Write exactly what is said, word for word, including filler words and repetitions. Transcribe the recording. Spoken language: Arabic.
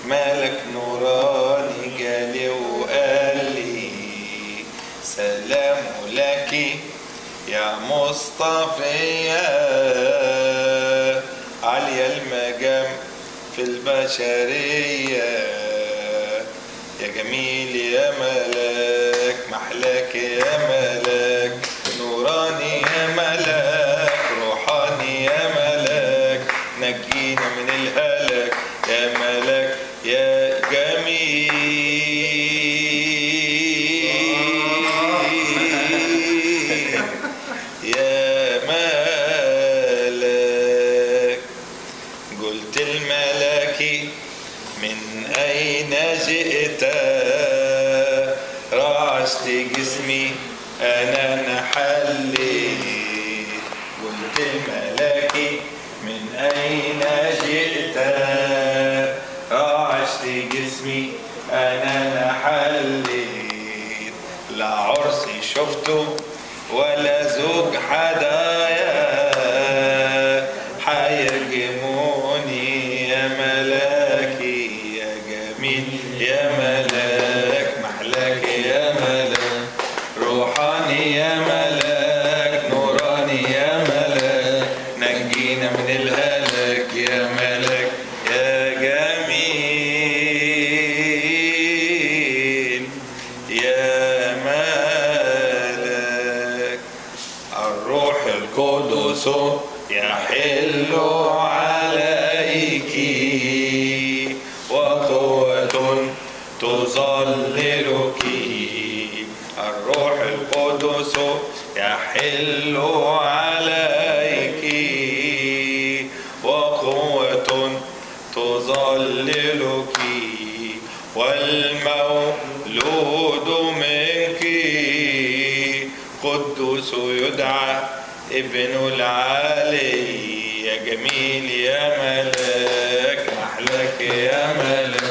ملك نوراني جالي وقال لي سلام لك يا مصطفية، عالية المقام في البشرية، يا جميل يا ملاك، محلاك يا ملاك، نوراني يا ملاك، روحاني يا ملاك، نجينا من الهلاك يا ملاك يا جميل يا ملاك. قلت الملاكي من أين جئت؟ رعشت جسمي أنا نحلي. قلت الملاكي من أين جئت؟ رعشت جسمي أنا نحلي. لا عرسي شفته ولا زوج حدايا، حيرجموني يا ملاكي يا جميل يا ملاك، محلاك يا ملاك، روحاني يا ملاك، نوراني يا ملاك، نجينا من الهلاك يا ملاك يا جميل يا ملاك. الروح القدس يحل عليك وقوة تظللك. الروح القدس يحل عليك وقوة تظللك، والمولود منك قدوس يدعى ابن العالي. يا جميل يا ملاك، محلاك يا ملاك،